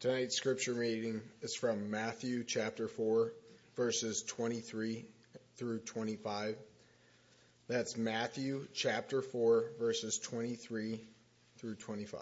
Tonight's scripture reading is from Matthew chapter 4, verses 23 through 25. That's Matthew chapter 4, verses 23 through 25.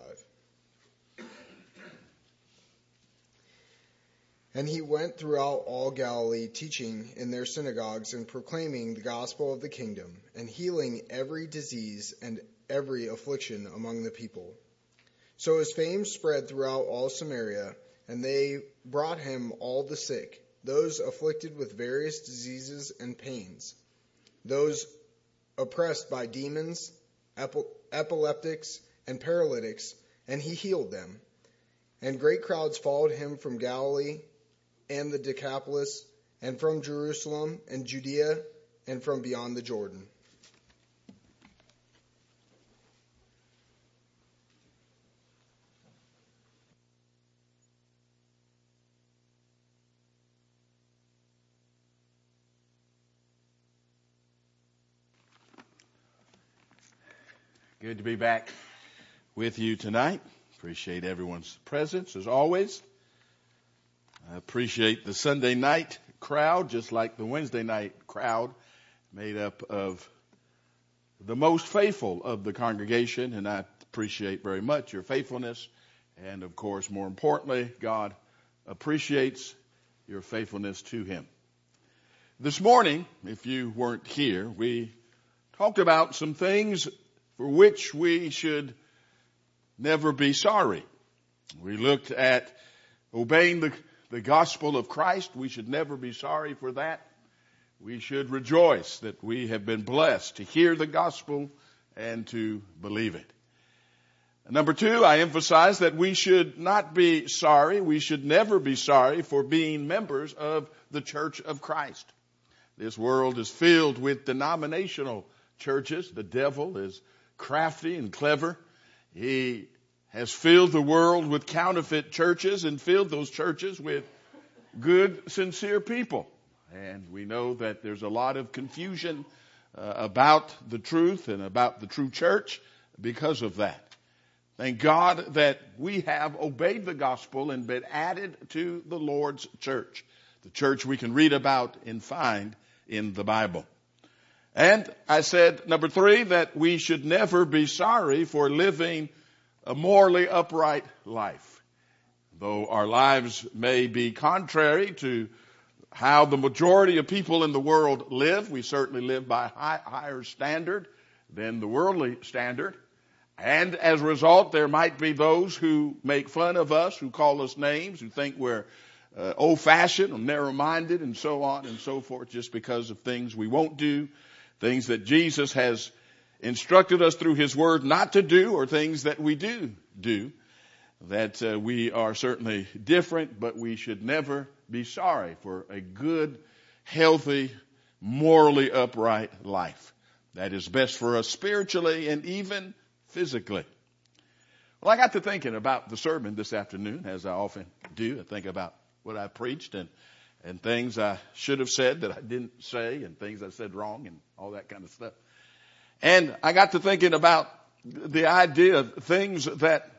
And he went throughout all Galilee, teaching in their synagogues and proclaiming the gospel of the kingdom, and healing every disease and every affliction among the people. So his fame spread throughout all Samaria, and they brought him all the sick, those afflicted with various diseases and pains, those oppressed by demons, epileptics, and paralytics, and he healed them. And great crowds followed him from Galilee and the Decapolis, and from Jerusalem and Judea, and from beyond the Jordan. Good to be back with you tonight. Appreciate everyone's presence as always. I appreciate the Sunday night crowd, just like the Wednesday night crowd, made up of the most faithful of the congregation, and I appreciate very much your faithfulness. And of course, more importantly, God appreciates your faithfulness to Him. This morning, if you weren't here, we talked about some things for which we should never be sorry. We looked at obeying the gospel of Christ. We should never be sorry for that. We should rejoice that we have been blessed to hear the gospel and to believe it. Number two, I emphasize that we should not be sorry. We should never be sorry for being members of the Church of Christ. This world is filled with denominational churches. The devil is crafty and clever. He has filled the world with counterfeit churches and filled those churches with good, sincere people. And we know that there's a lot of confusion about the truth and about the true church because of that. Thank God that we have obeyed the gospel and been added to the Lord's church, the church we can read about and find in the Bible. And I said, number three, that we should never be sorry for living a morally upright life. Though our lives may be contrary to how the majority of people in the world live, we certainly live by a higher standard than the worldly standard. And as a result, there might be those who make fun of us, who call us names, who think we're old-fashioned or narrow-minded and so on and so forth, just because of things we won't do, things that Jesus has instructed us through His Word not to do, or things that we do, that we are certainly different, but we should never be sorry for a good, healthy, morally upright life. That is best for us spiritually and even physically. Well, I got to thinking about the sermon this afternoon, as I often do. I think about what I preached and things I should have said that I didn't say, and things I said wrong and all that kind of stuff. And I got to thinking about the idea of things that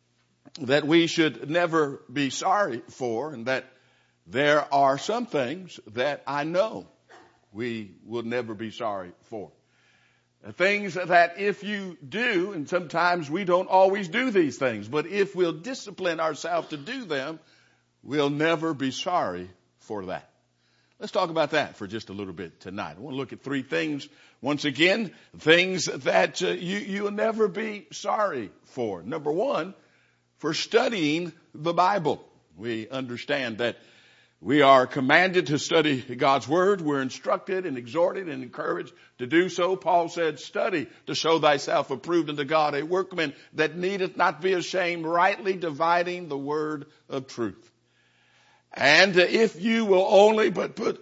we should never be sorry for, and that there are some things that I know we will never be sorry for. Things that if you do, and sometimes we don't always do these things, but if we'll discipline ourselves to do them, we'll never be sorry for that. Let's talk about that for just a little bit tonight. I want to look at three things. Once again, things that you'll never be sorry for. Number one, for studying the Bible. We understand that we are commanded to study God's Word. We're instructed and exhorted and encouraged to do so. Paul said, study to show thyself approved unto God, a workman that needeth not be ashamed, rightly dividing the word of truth. And if you will only put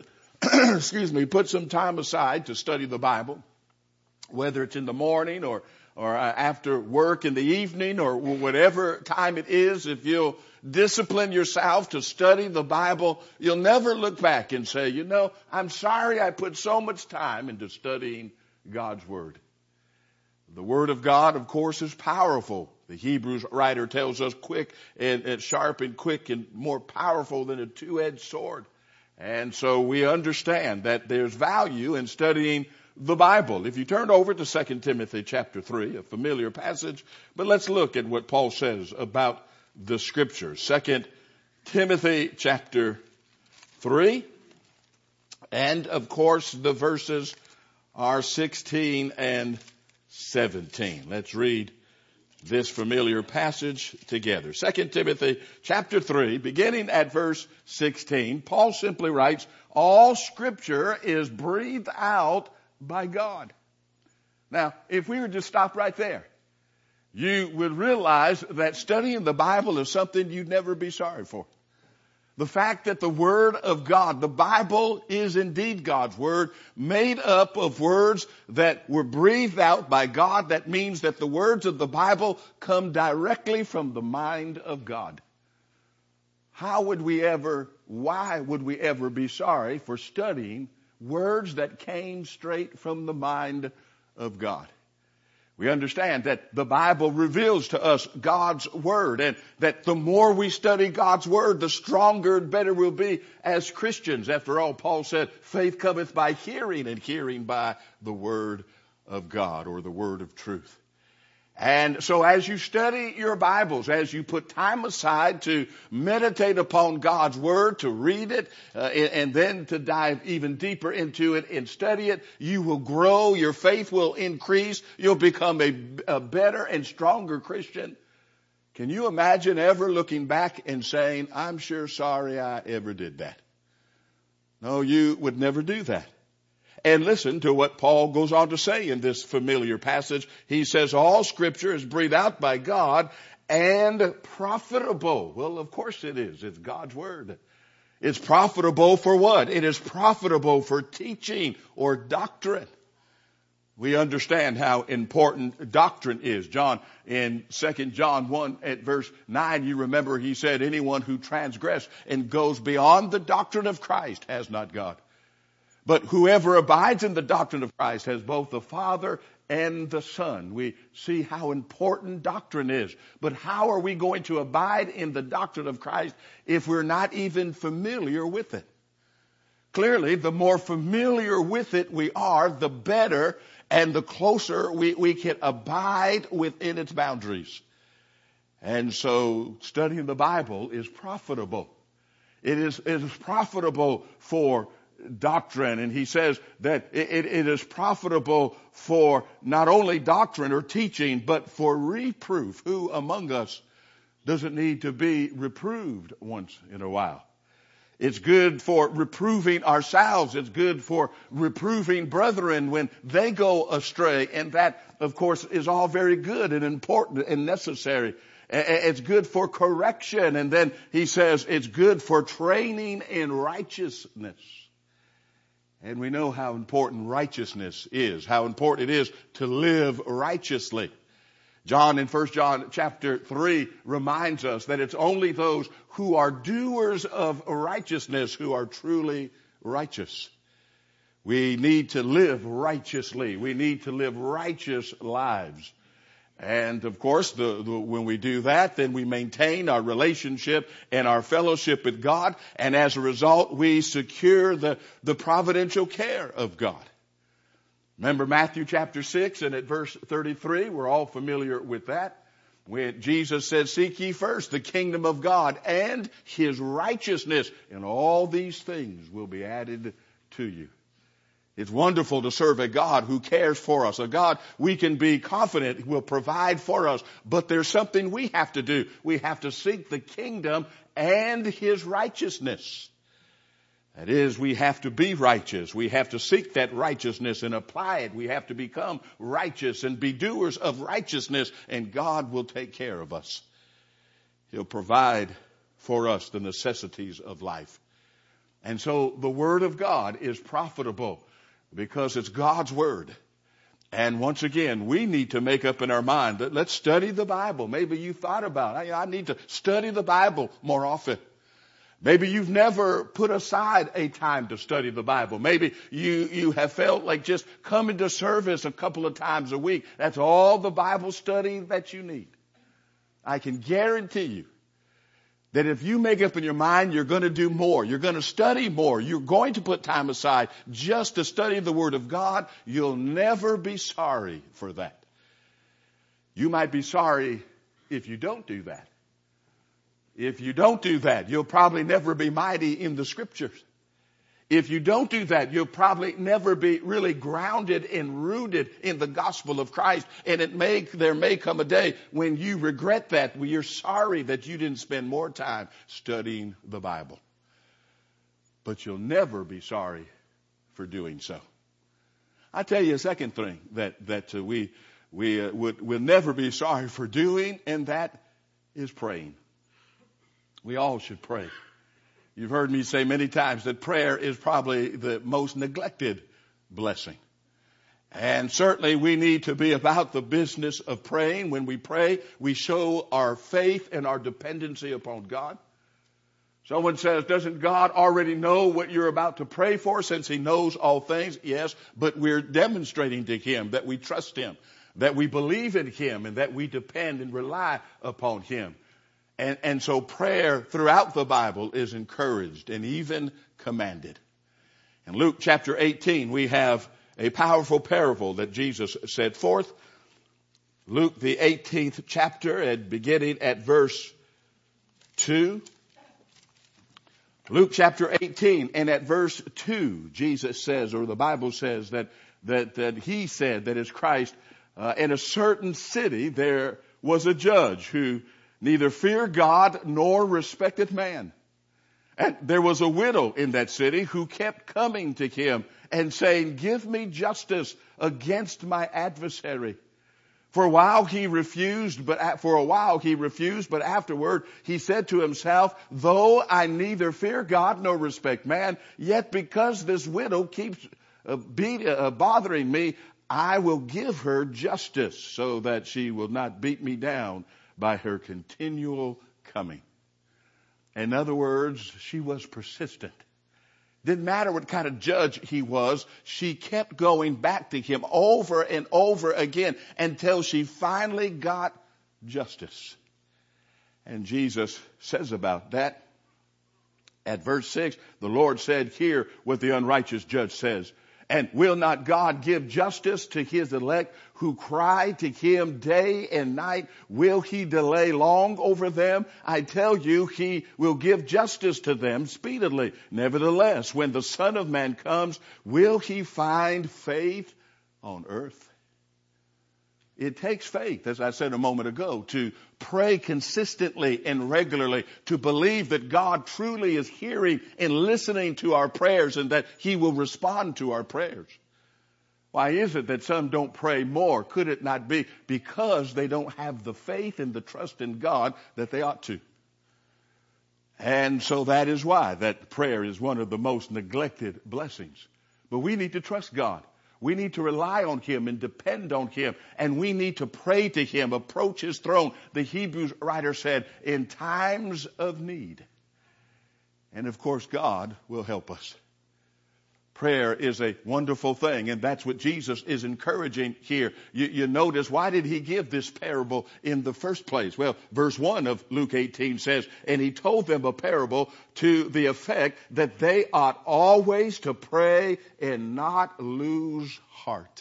some time aside to study the Bible, whether it's in the morning or after work in the evening or whatever time it is, if you'll discipline yourself to study the Bible, you'll never look back and say, I'm sorry I put so much time into studying God's Word. The Word of God, of course, is powerful The Hebrews writer tells us quick and sharp and quick and more powerful than a two-edged sword. And so we understand that there's value in studying the Bible. If you turn over to 2 Timothy chapter 3, a familiar passage, but let's look at what Paul says about the Scriptures. 2 Timothy chapter 3, and of course the verses are 16 and 17. Let's read this familiar passage together. 2 Timothy chapter 3, beginning at verse 16, Paul simply writes, all Scripture is breathed out by God. Now, if we were to stop right there, you would realize that studying the Bible is something you'd never be sorry for. The fact that the Word of God, the Bible is indeed God's Word, made up of words that were breathed out by God. That means that the words of the Bible come directly from the mind of God. Why would we ever be sorry for studying words that came straight from the mind of God? We understand that the Bible reveals to us God's Word, and that the more we study God's Word, the stronger and better we'll be as Christians. After all, Paul said, faith cometh by hearing, and hearing by the Word of God, or the Word of truth. And so as you study your Bibles, as you put time aside to meditate upon God's Word, to read it, and then to dive even deeper into it and study it, you will grow, your faith will increase, you'll become a better and stronger Christian. Can you imagine ever looking back and saying, I'm sure sorry I ever did that? No, you would never do that. And listen to what Paul goes on to say in this familiar passage. He says, all Scripture is breathed out by God and profitable. Well, of course it is. It's God's Word. It's profitable for what? It is profitable for teaching or doctrine. We understand how important doctrine is. John, in 2 John 1 at verse 9, you remember he said, anyone who transgresses and goes beyond the doctrine of Christ has not God. But whoever abides in the doctrine of Christ has both the Father and the Son. We see how important doctrine is. But how are we going to abide in the doctrine of Christ if we're not even familiar with it? Clearly, the more familiar with it we are, the better and the closer we can abide within its boundaries. And so studying the Bible is profitable. It is profitable for doctrine, and he says that it is profitable for not only doctrine or teaching, but for reproof. Who among us doesn't need to be reproved once in a while? It's good for reproving ourselves. It's good for reproving brethren when they go astray, and that, of course, is all very good and important and necessary. It's good for correction, and then he says it's good for training in righteousness. And we know how important righteousness is, how important it is to live righteously. John in 1 John chapter 3 reminds us that it's only those who are doers of righteousness who are truly righteous. We need to live righteously. We need to live righteous lives. And of course, when we do that, then we maintain our relationship and our fellowship with God. And as a result, we secure the providential care of God. Remember Matthew chapter 6 and at verse 33, we're all familiar with that. When Jesus said, seek ye first the kingdom of God and his righteousness, and all these things will be added to you. It's wonderful to serve a God who cares for us, a God we can be confident will provide for us. But there's something we have to do. We have to seek the kingdom and his righteousness. That is, we have to be righteous. We have to seek that righteousness and apply it. We have to become righteous and be doers of righteousness, and God will take care of us. He'll provide for us the necessities of life. And so the Word of God is profitable because it's God's Word. And once again, we need to make up in our mind that let's study the Bible. Maybe you thought about, I need to study the Bible more often. Maybe you've never put aside a time to study the Bible. Maybe you have felt like just coming to service a couple of times a week. That's all the Bible study that you need. I can guarantee you that if you make up in your mind you're going to do more, you're going to study more, you're going to put time aside just to study the Word of God, you'll never be sorry for that. You might be sorry if you don't do that. If you don't do that, you'll probably never be mighty in the Scriptures. If you don't do that, you'll probably never be really grounded and rooted in the gospel of Christ. And there may come a day when you regret that, when you're sorry that you didn't spend more time studying the Bible. But you'll never be sorry for doing so. I tell you a second thing that we'll never be sorry for doing, and that is praying. We all should pray. You've heard me say many times that prayer is probably the most neglected blessing. And certainly we need to be about the business of praying. When we pray, we show our faith and our dependency upon God. Someone says, doesn't God already know what you're about to pray for since He knows all things? Yes, but we're demonstrating to Him that we trust Him, that we believe in Him, and that we depend and rely upon Him. And so prayer throughout the Bible is encouraged and even commanded. In Luke chapter 18, we have a powerful parable that Jesus set forth. Luke, the 18th chapter, and beginning at verse 2. Luke chapter 18 and at verse 2, Jesus says, or the Bible says that He said, that is Christ, in a certain city there was a judge who neither feared God nor respected man. And there was a widow in that city who kept coming to him and saying, give me justice against my adversary. For a while he refused, but afterward he said to himself, though I neither fear God nor respect man, yet because this widow keeps bothering me, I will give her justice so that she will not beat me down by her continual coming. In other words, she was persistent. Didn't matter what kind of judge he was, she kept going back to him over and over again until she finally got justice. And Jesus says about that, at verse 6, the Lord said, hear what the unrighteous judge says. And will not God give justice to His elect who cry to Him day and night? Will He delay long over them? I tell you, He will give justice to them speedily. Nevertheless, when the Son of Man comes, will He find faith on earth? It takes faith, as I said a moment ago, to pray consistently and regularly, to believe that God truly is hearing and listening to our prayers and that He will respond to our prayers. Why is it that some don't pray more? Could it not be because they don't have the faith and the trust in God that they ought to? And so that is why that prayer is one of the most neglected blessings. But we need to trust God. We need to rely on Him and depend on Him. And we need to pray to Him, approach His throne. The Hebrews writer said, in times of need. And of course, God will help us. Prayer is a wonderful thing, and that's what Jesus is encouraging here. You notice, why did He give this parable in the first place? Well, verse 1 of Luke 18 says, and He told them a parable to the effect that they ought always to pray and not lose heart.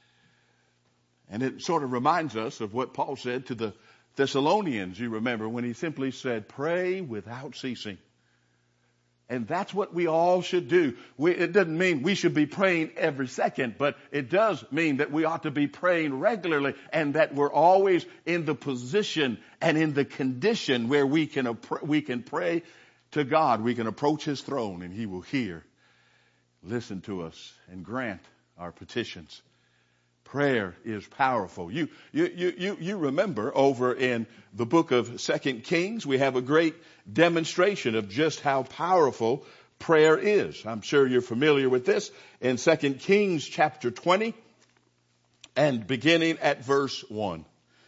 And it sort of reminds us of what Paul said to the Thessalonians, you remember, when he simply said, pray without ceasing. And that's what we all should do. It doesn't mean we should be praying every second, but it does mean that we ought to be praying regularly and that we're always in the position and in the condition where we can pray to God. We can approach His throne and He will hear, listen to us, and grant our petitions. Prayer is powerful. You remember over in the book of 2 Kings, we have a great demonstration of just how powerful prayer is. I'm sure you're familiar with this. In 2 Kings chapter 20 and beginning at verse 1.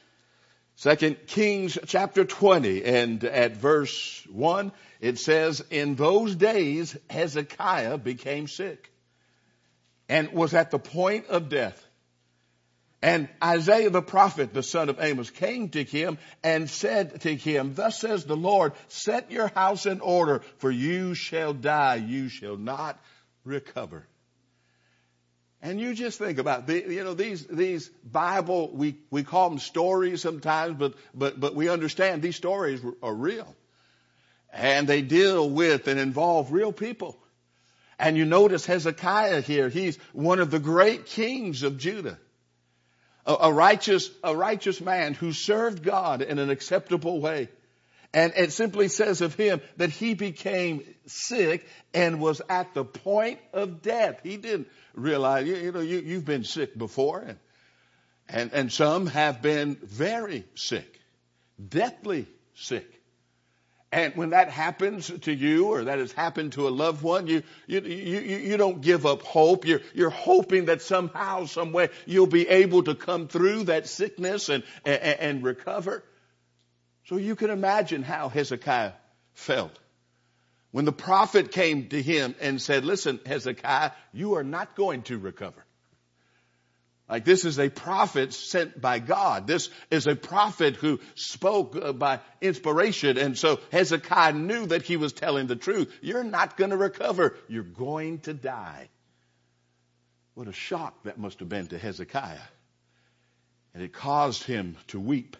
2 Kings chapter 20 and at verse 1, it says, in those days Hezekiah became sick and was at the point of death. And Isaiah the prophet, the son of Amos, came to him and said to him, thus says the Lord, set your house in order, for you shall die, you shall not recover. And you just think about these Bible, we call them stories sometimes, but we understand these stories are real. And they deal with and involve real people. And you notice Hezekiah here, he's one of the great kings of Judah. A righteous man who served God in an acceptable way. And it simply says of him that he became sick and was at the point of death. He didn't realize, you've been sick before, and some have been very sick, deathly sick. And when that happens to you, or that has happened to a loved one, you don't give up hope. You're hoping that somehow, some way, you'll be able to come through that sickness and recover. So you can imagine how Hezekiah felt when the prophet came to him and said, listen, Hezekiah, you are not going to recover. Like, this is a prophet sent by God. This is a prophet who spoke by inspiration. And so Hezekiah knew that he was telling the truth. You're not going to recover. You're going to die. What a shock that must have been to Hezekiah. And it caused him to weep.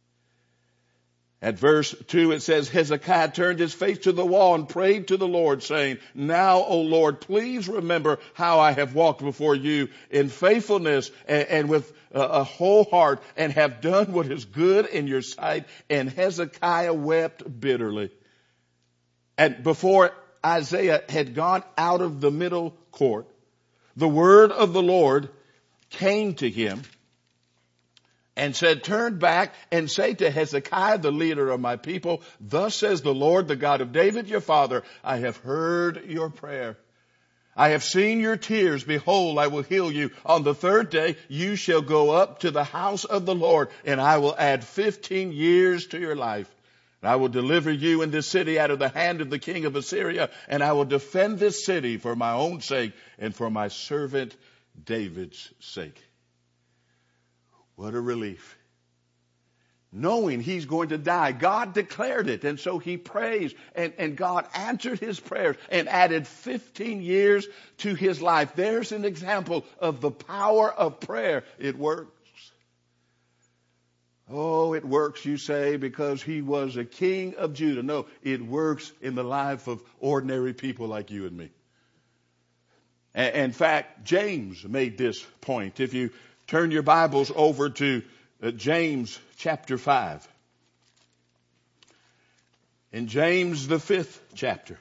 At verse 2 it says, Hezekiah turned his face to the wall and prayed to the Lord, saying, now, O Lord, please remember how I have walked before you in faithfulness and with a whole heart, and have done what is good in your sight. And Hezekiah wept bitterly. And before Isaiah had gone out of the middle court, the word of the Lord came to him and said, turn back and say to Hezekiah, the leader of my people, thus says the Lord, the God of David, your father, I have heard your prayer. I have seen your tears. Behold, I will heal you. On the third day, you shall go up to the house of the Lord, and I will add 15 years to your life. And I will deliver you and this city out of the hand of the king of Assyria, and I will defend this city for my own sake and for my servant David's sake. What a relief. Knowing he's going to die. God declared it. And so he prays. And God answered his prayers and added 15 years to his life. There's an example of the power of prayer. It works. Oh, it works, you say, because he was a king of Judah. No, it works in the life of ordinary people like you and me. In fact, James made this point. If you turn your Bibles over to James chapter 5. In James, the 5th chapter,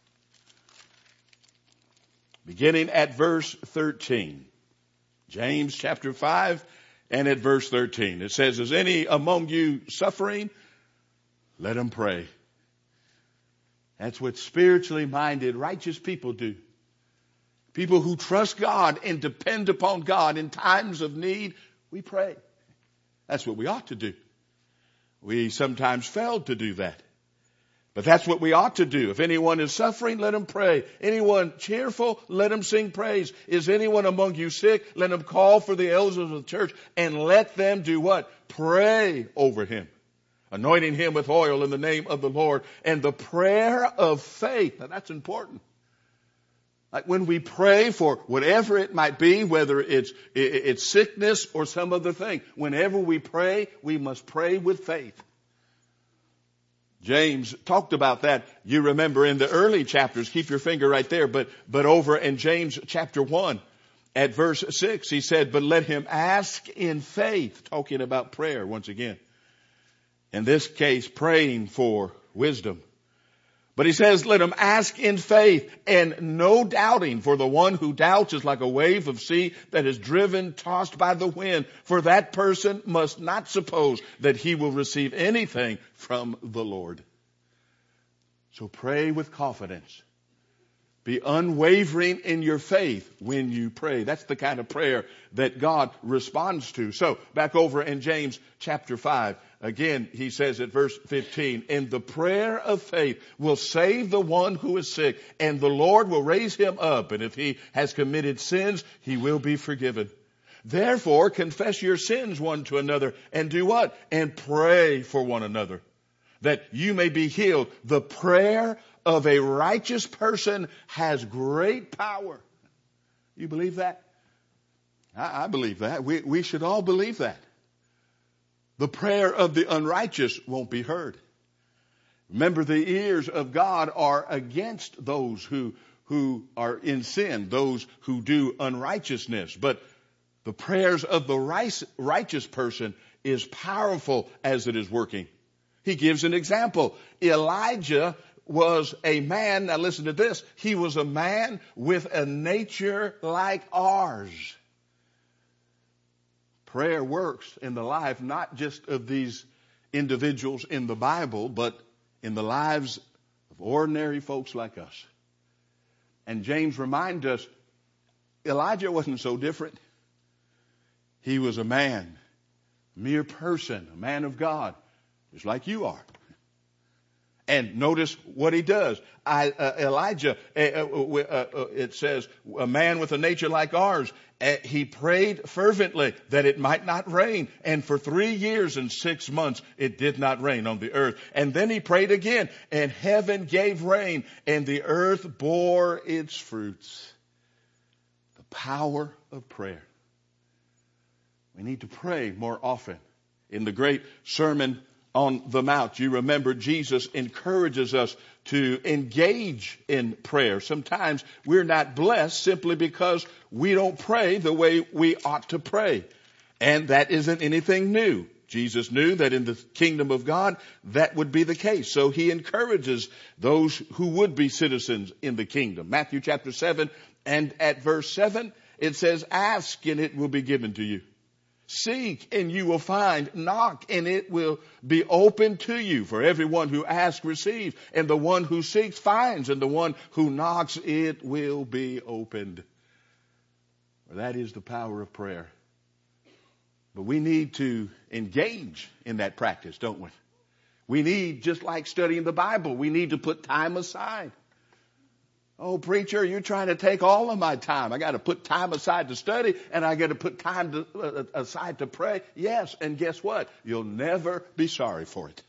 beginning at verse 13. James chapter 5 and at verse 13. It says, is any among you suffering? Let him pray. That's what spiritually minded, righteous people do. People who trust God and depend upon God in times of need, we pray. That's what we ought to do. We sometimes fail to do that. But that's what we ought to do. If anyone is suffering, let him pray. Anyone cheerful, let him sing praise. Is anyone among you sick? Let him call for the elders of the church and let them do what? Pray over him, anointing him with oil in the name of the Lord. And the prayer of faith, now that's important. Like when we pray for whatever it might be, whether it's sickness or some other thing, whenever we pray, we must pray with faith. James talked about that. You remember in the early chapters, keep your finger right there, but over in James chapter 1 at verse 6, he said, but let him ask in faith, talking about prayer once again. In this case, praying for wisdom. But he says, let him ask in faith and no doubting, for the one who doubts is like a wave of sea that is driven, tossed by the wind. For that person must not suppose that he will receive anything from the Lord. So pray with confidence. Be unwavering in your faith when you pray. That's the kind of prayer that God responds to. So back over in James chapter 5. Again, he says at verse 15, and the prayer of faith will save the one who is sick, and the Lord will raise him up. And if he has committed sins, he will be forgiven. Therefore, confess your sins one to another and do what? And pray for one another that you may be healed. The prayer of a righteous person has great power. You believe that? I believe that. We should all believe that. The prayer of the unrighteous won't be heard. Remember, the ears of God are against those who are in sin, those who do unrighteousness. But the prayers of the righteous person is powerful as it is working. He gives an example. Elijah was a man, now listen to this, he was a man with a nature like ours. Prayer works in the life not just of these individuals in the Bible, but in the lives of ordinary folks like us. And James reminds us, Elijah wasn't so different. He was a man, a mere person, a man of God, just like you are. And notice what he does. Elijah, it says, a man with a nature like ours, he prayed fervently that it might not rain. And for 3 years and 6 months, it did not rain on the earth. And then he prayed again, and heaven gave rain, and the earth bore its fruits. The power of prayer. We need to pray more often. In the great Sermon on the Mount, you remember Jesus encourages us to engage in prayer. Sometimes we're not blessed simply because we don't pray the way we ought to pray. And that isn't anything new. Jesus knew that in the kingdom of God, that would be the case. So he encourages those who would be citizens in the kingdom. Matthew chapter 7 and at verse 7, it says, ask and it will be given to you. Seek and you will find. Knock and it will be open to you. For everyone who asks receives, and the one who seeks finds, and the one who knocks it will be opened. Well, that is the power of prayer. But we need to engage in that practice, don't we? We need, just like studying the Bible, we need to put time aside. Oh, preacher, you're trying to take all of my time. I got to put time aside to study, and I got to put time aside to pray. Yes, and guess what? You'll never be sorry for it.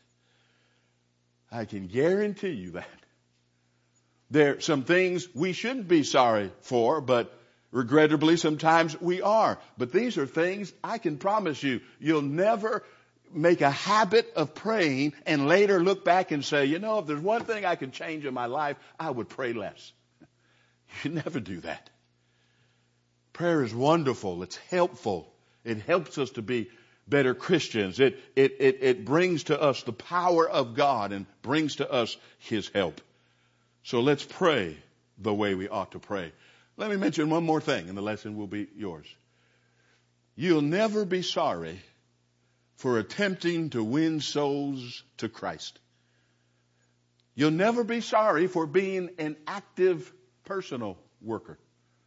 I can guarantee you that. There are some things we shouldn't be sorry for, but regrettably sometimes we are. But these are things I can promise you, you'll never make a habit of praying and later look back and say, you know, if there's one thing I could change in my life, I would pray less. You never do that. Prayer is wonderful. It's helpful. It helps us to be better Christians. It brings to us the power of God and brings to us his help. So let's pray the way we ought to pray. Let me mention one more thing and the lesson will be yours. You'll never be sorry for attempting to win souls to Christ. You'll never be sorry for being an active personal worker.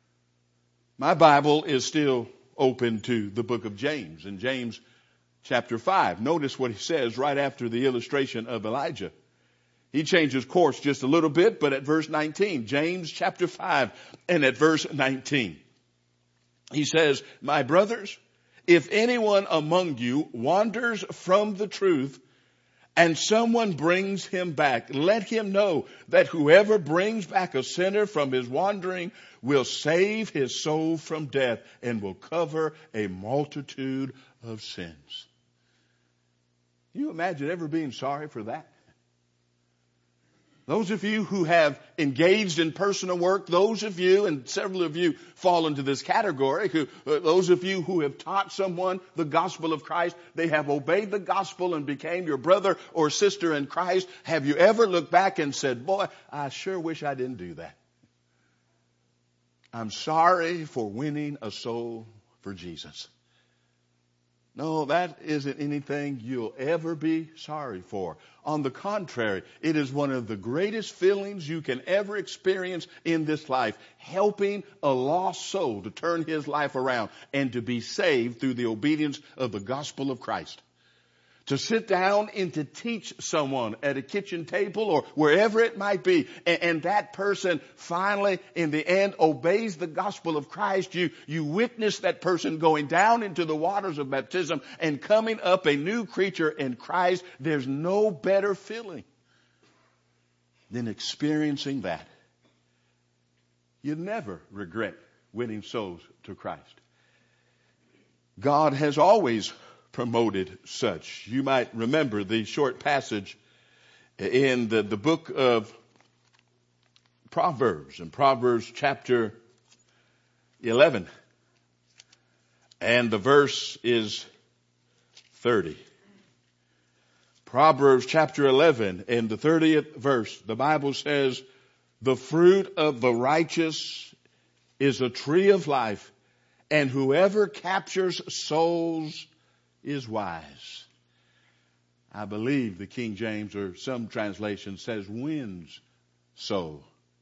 My Bible is still open to the book of James. In James chapter 5, notice what he says right after the illustration of Elijah. He changes course just a little bit, but at verse 19, James chapter 5 and at verse 19, he says, my brothers, if anyone among you wanders from the truth and someone brings him back, let him know that whoever brings back a sinner from his wandering will save his soul from death and will cover a multitude of sins. Can you imagine ever being sorry for that? Those of you who have engaged in personal work, those of you, and several of you fall into this category, those of you who have taught someone the gospel of Christ, they have obeyed the gospel and became your brother or sister in Christ. Have you ever looked back and said, boy, I sure wish I didn't do that. I'm sorry for winning a soul for Jesus. No, that isn't anything you'll ever be sorry for. On the contrary, it is one of the greatest feelings you can ever experience in this life, helping a lost soul to turn his life around and to be saved through the obedience of the gospel of Christ. to sit down and to teach someone at a kitchen table or wherever it might be. And that person finally, in the end, obeys the gospel of Christ. You witness that person going down into the waters of baptism and coming up a new creature in Christ. There's no better feeling than experiencing that. You never regret winning souls to Christ. God has always promoted such. You might remember the short passage in the book of Proverbs, in Proverbs chapter 11. And the verse is 30. Proverbs chapter 11 and the 30th verse, the Bible says, "The fruit of the righteous is a tree of life, and whoever captures souls is wise." I believe the King James or some translation says wins soul.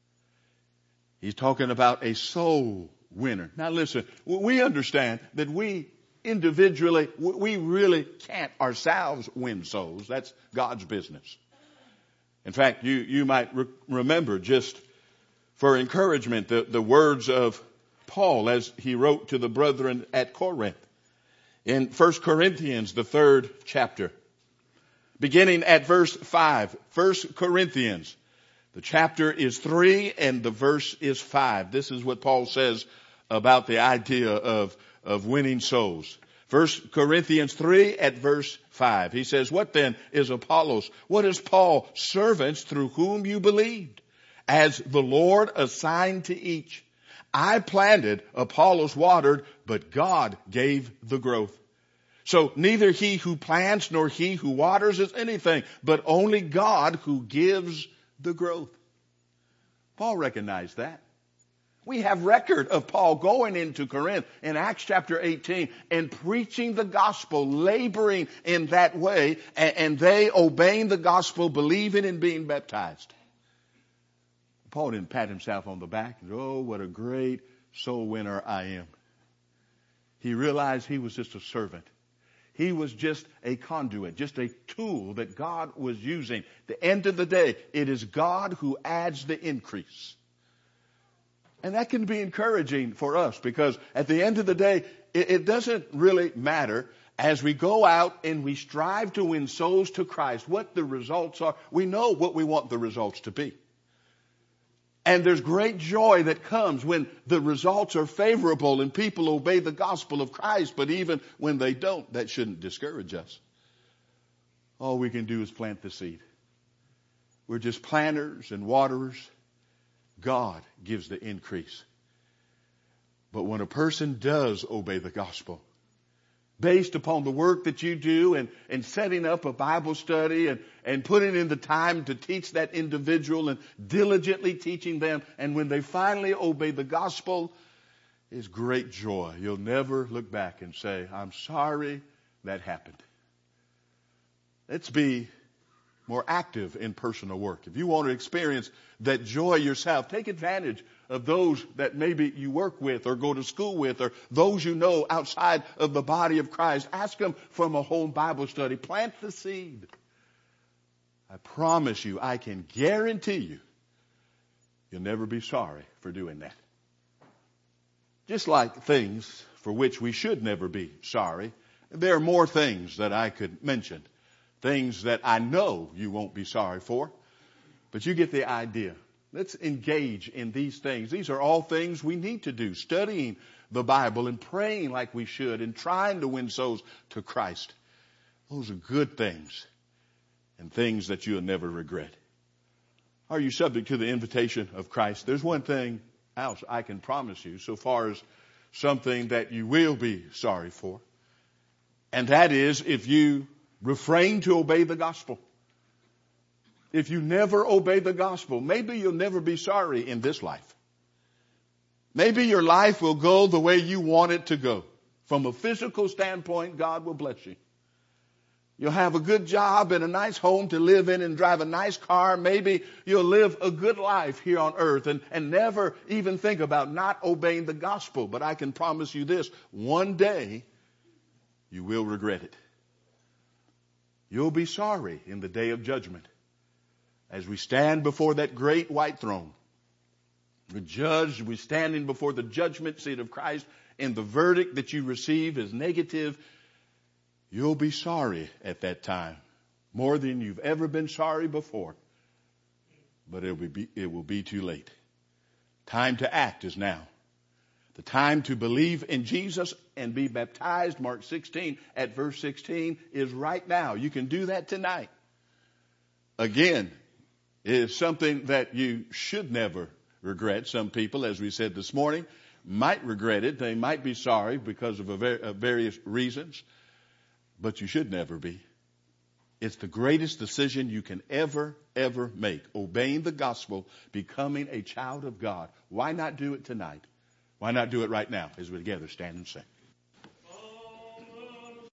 He's talking about a soul winner. Now listen, we understand that we individually, we really can't ourselves win souls. That's God's business. In fact, you might remember, just for encouragement, the words of Paul as he wrote to the brethren at Corinth. In 1 Corinthians, the 3rd chapter, beginning at verse 5, 1 Corinthians, the chapter is 3 and the verse is 5. This is what Paul says about the idea of winning souls. 1 Corinthians 3 at verse 5. He says, "What then is Apollos? What is Paul? Servants through whom you believed, as the Lord assigned to each. I planted, Apollos watered, but God gave the growth. So neither he who plants nor he who waters is anything, but only God who gives the growth." Paul recognized that. We have record of Paul going into Corinth in Acts chapter 18 and preaching the gospel, laboring in that way, and they obeying the gospel, believing and being baptized. Paul didn't pat himself on the back and, "Oh, what a great soul winner I am." He realized he was just a servant. He was just a conduit, just a tool that God was using. At the end of the day, it is God who adds the increase. And that can be encouraging for us, because at the end of the day, it doesn't really matter as we go out and we strive to win souls to Christ what the results are. We know what we want the results to be. And there's great joy that comes when the results are favorable and people obey the gospel of Christ. But even when they don't, that shouldn't discourage us. All we can do is plant the seed. We're just planters and waterers. God gives the increase. But when a person does obey the gospel, based upon the work that you do and setting up a Bible study and putting in the time to teach that individual and diligently teaching them, and when they finally obey the gospel, is great joy. You'll never look back and say, "I'm sorry that happened." Let's be more active in personal work. If you want to experience that joy yourself, take advantage of those that maybe you work with or go to school with, or those you know outside of the body of Christ. Ask them from a home Bible study. Plant the seed. I promise you, I can guarantee you, you'll never be sorry for doing that. Just like things for which we should never be sorry, there are more things that I could mention. Things that I know you won't be sorry for. But you get the idea. Let's engage in these things. These are all things we need to do. Studying the Bible and praying like we should and trying to win souls to Christ. Those are good things and things that you'll never regret. Are you subject to the invitation of Christ? There's one thing else I can promise you so far as something that you will be sorry for. And that is if you refrain to obey the gospel. If you never obey the gospel, maybe you'll never be sorry in this life. Maybe your life will go the way you want it to go. From a physical standpoint, God will bless you. You'll have a good job and a nice home to live in and drive a nice car. Maybe you'll live a good life here on earth and never even think about not obeying the gospel. But I can promise you this, one day you will regret it. You'll be sorry in the day of judgment as we stand before that great white throne. We're standing before the judgment seat of Christ, and the verdict that you receive is negative. You'll be sorry at that time, more than you've ever been sorry before. But it will be too late. Time to act is now. The time to believe in Jesus and be baptized, Mark 16 at verse 16, is right now. You can do that tonight. Again, it is something that you should never regret. Some people, as we said this morning, might regret it. They might be sorry because of various reasons, but you should never be. It's the greatest decision you can ever make. Obeying the gospel, becoming a child of God. Why not do it tonight? Why not do it right now as we together stand and sing?